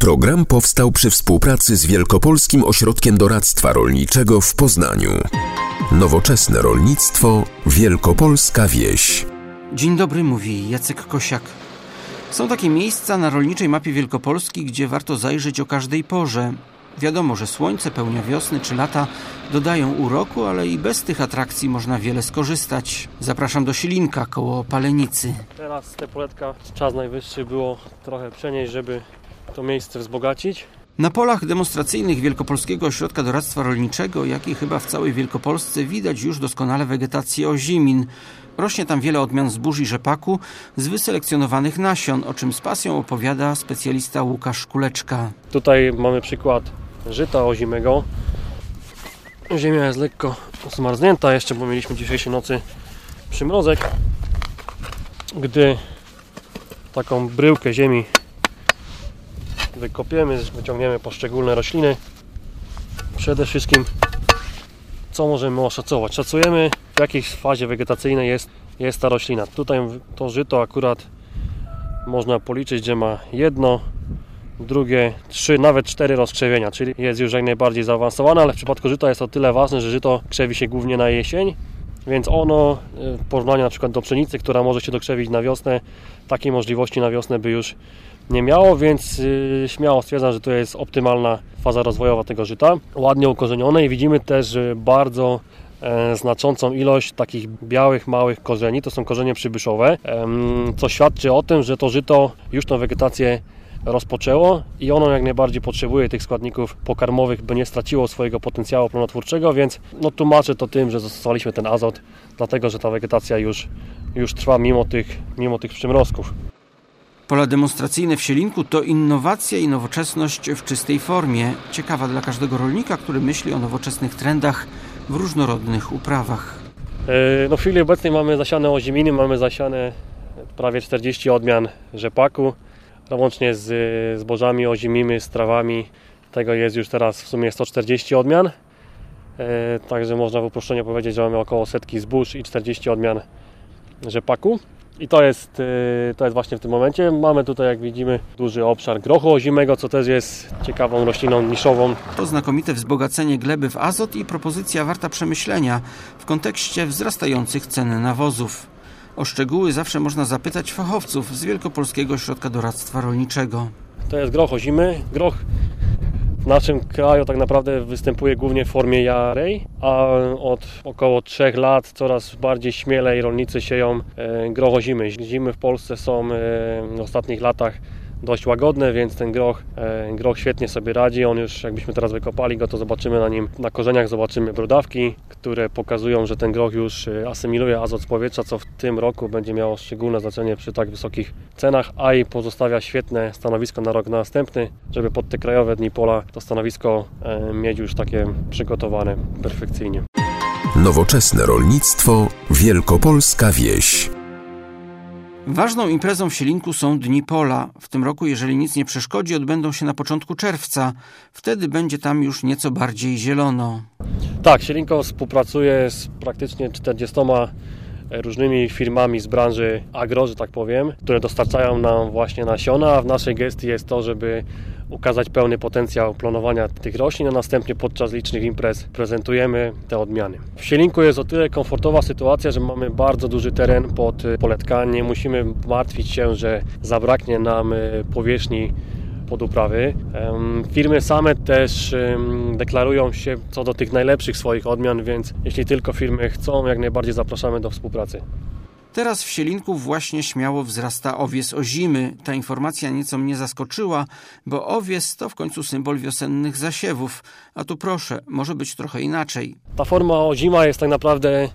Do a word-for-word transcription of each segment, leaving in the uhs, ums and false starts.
Program powstał przy współpracy z Wielkopolskim Ośrodkiem Doradztwa Rolniczego w Poznaniu. Nowoczesne rolnictwo, wielkopolska wieś. Dzień dobry, mówi Jacek Kosiak. Są takie miejsca na rolniczej mapie Wielkopolski, gdzie warto zajrzeć o każdej porze. Wiadomo, że słońce, pełnia wiosny czy lata dodają uroku, ale i bez tych atrakcji można wiele skorzystać. Zapraszam do Silinka koło Palenicy. Teraz te poletka czas najwyższy było trochę przenieść, żeby to miejsce wzbogacić. Na polach demonstracyjnych Wielkopolskiego Ośrodka Doradztwa Rolniczego, jak i chyba w całej Wielkopolsce, widać już doskonale wegetację ozimin. Rośnie tam wiele odmian zbóż i rzepaku z wyselekcjonowanych nasion, o czym z pasją opowiada specjalista Łukasz Kuleczka. Tutaj mamy przykład żyta ozimego. Ziemia jest lekko zmarznięta jeszcze, bo mieliśmy dzisiejszej nocy przymrozek. Gdy taką bryłkę ziemi wykopiemy, wyciągniemy poszczególne rośliny, przede wszystkim co możemy oszacować? Szacujemy, w jakiej fazie wegetacyjnej jest, jest ta roślina. Tutaj to żyto akurat można policzyć, że ma jedno, drugie, trzy, nawet cztery rozkrzewienia, czyli jest już jak najbardziej zaawansowane, ale w przypadku żyta jest to tyle ważne, że żyto krzewi się głównie na jesień, więc ono w porównaniu na przykład do pszenicy, która może się dokrzewić na wiosnę, takiej możliwości na wiosnę by już nie miało, więc yy, śmiało stwierdzam, że to jest optymalna faza rozwojowa tego żyta. Ładnie ukorzenione i widzimy też bardzo e, znaczącą ilość takich białych, małych korzeni. To są korzenie przybyszowe, e, co świadczy o tym, że to żyto już tą wegetację rozpoczęło i ono jak najbardziej potrzebuje tych składników pokarmowych, by nie straciło swojego potencjału plonotwórczego, więc no, tłumaczę to tym, że zastosowaliśmy ten azot, dlatego że ta wegetacja już, już trwa mimo tych, mimo tych przymrozków. Pola demonstracyjne w Sielinku to innowacja i nowoczesność w czystej formie. Ciekawa dla każdego rolnika, który myśli o nowoczesnych trendach w różnorodnych uprawach. No w chwili obecnej mamy zasiane oziminy, mamy zasiane prawie czterdzieści odmian rzepaku. Łącznie z zbożami ozimimi, z trawami. Tego jest już teraz w sumie sto czterdzieści odmian. Także można w uproszczeniu powiedzieć, że mamy około setki zbóż i czterdzieści odmian rzepaku. I to jest, to jest właśnie w tym momencie. Mamy tutaj, jak widzimy, duży obszar grochu ozimego, co też jest ciekawą rośliną niszową. To znakomite wzbogacenie gleby w azot i propozycja warta przemyślenia w kontekście wzrastających cen nawozów. O szczegóły zawsze można zapytać fachowców z Wielkopolskiego Ośrodka Doradztwa Rolniczego. To jest groch ozimy. Groch w naszym kraju tak naprawdę występuje głównie w formie jarej, a od około trzech lat coraz bardziej śmielej rolnicy sieją groch ozimy. Zimy w Polsce są w ostatnich latach dość łagodne, więc ten groch, groch świetnie sobie radzi. On już, jakbyśmy teraz wykopali go, to zobaczymy na nim, na korzeniach zobaczymy brodawki, które pokazują, że ten groch już asymiluje azot z powietrza, co w tym roku będzie miało szczególne znaczenie przy tak wysokich cenach, a i pozostawia świetne stanowisko na rok następny, żeby pod te krajowe dni pola to stanowisko mieć już takie przygotowane perfekcyjnie. Nowoczesne rolnictwo, wielkopolska wieś. Ważną imprezą w Sielinku są Dni Pola. W tym roku, jeżeli nic nie przeszkodzi, odbędą się na początku czerwca. Wtedy będzie tam już nieco bardziej zielono. Tak, Sielinko współpracuje z praktycznie czterdziestoma różnymi firmami z branży agro, że tak powiem, które dostarczają nam właśnie nasiona, a w naszej gestii jest to, żeby ukazać pełny potencjał planowania tych roślin, a następnie podczas licznych imprez prezentujemy te odmiany. W Sielinku jest o tyle komfortowa sytuacja, że mamy bardzo duży teren pod poletka. Nie musimy martwić się, że zabraknie nam powierzchni pod uprawy. Firmy same też deklarują się co do tych najlepszych swoich odmian, więc jeśli tylko firmy chcą, jak najbardziej zapraszamy do współpracy. Teraz w Sielinku właśnie śmiało wzrasta owies ozimy. Ta informacja nieco mnie zaskoczyła, bo owies to w końcu symbol wiosennych zasiewów. A tu proszę, może być trochę inaczej. Ta forma ozima jest tak naprawdę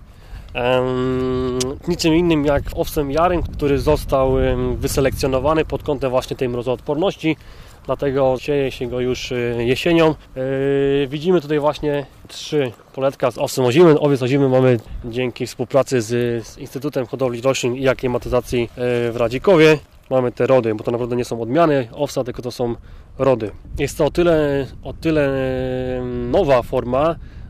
um, niczym innym jak owsem jarym, który został um, wyselekcjonowany pod kątem właśnie tej mrozoodporności. Dlatego sieje się go już jesienią. Yy, widzimy tutaj właśnie trzy poletka z owsem ozimym. Owiec ozimy mamy dzięki współpracy z, z Instytutem Hodowli Roślin i Aklimatyzacji yy, w Radzikowie. Mamy te rody, bo to naprawdę nie są odmiany owsa, tylko to są rody. Jest to o tyle, o tyle nowa forma,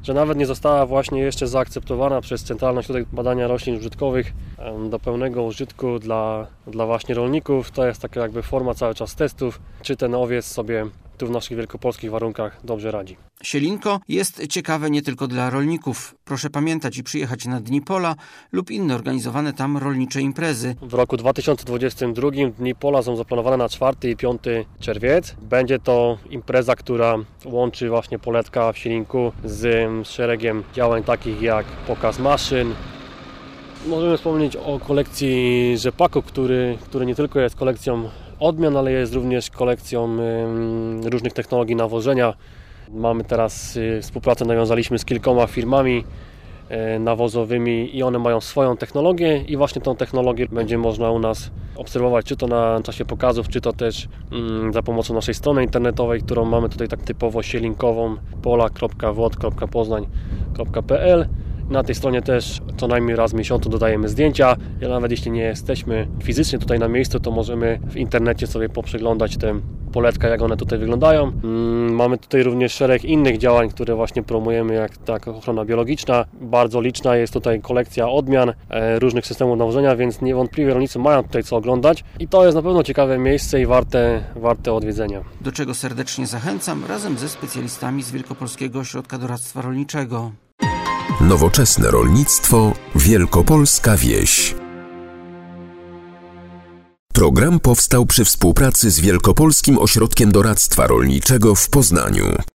że nawet nie została właśnie jeszcze zaakceptowana przez Centralny Ośrodek Badania Roślin Użytkowych do pełnego użytku dla, dla właśnie rolników. To jest taka jakby forma cały czas testów, czy ten owiec sobie tu w naszych wielkopolskich warunkach dobrze radzi. Sielinko jest ciekawe nie tylko dla rolników. Proszę pamiętać i przyjechać na Dni Pola lub inne organizowane tam rolnicze imprezy. W roku dwa tysiące dwudziestym drugim Dni Pola są zaplanowane na czwarty i piąty czerwiec. Będzie to impreza, która łączy właśnie Poletka w Sielinku z szeregiem działań takich jak pokaz maszyn. Możemy wspomnieć o kolekcji rzepaku, który, który nie tylko jest kolekcją odmian, ale jest również kolekcją y, różnych technologii nawożenia. Mamy teraz y, współpracę, nawiązaliśmy z kilkoma firmami y, nawozowymi i one mają swoją technologię i właśnie tą technologię będzie można u nas obserwować, czy to na czasie pokazów, czy to też y, za pomocą naszej strony internetowej, którą mamy tutaj tak typowo sielinkową pola kropka wod kropka poznań kropka p l. Na tej stronie też co najmniej raz w miesiącu dodajemy zdjęcia. Ja nawet jeśli nie jesteśmy fizycznie tutaj na miejscu, to możemy w internecie sobie poprzeglądać te poletka, jak one tutaj wyglądają. Mamy tutaj również szereg innych działań, które właśnie promujemy, jak taka ochrona biologiczna. Bardzo liczna jest tutaj kolekcja odmian różnych systemów nawożenia, więc niewątpliwie rolnicy mają tutaj co oglądać i to jest na pewno ciekawe miejsce i warte, warte odwiedzenia. Do czego serdecznie zachęcam razem ze specjalistami z Wielkopolskiego Ośrodka Doradztwa Rolniczego. Nowoczesne rolnictwo, wielkopolska wieś. Program powstał przy współpracy z Wielkopolskim Ośrodkiem Doradztwa Rolniczego w Poznaniu.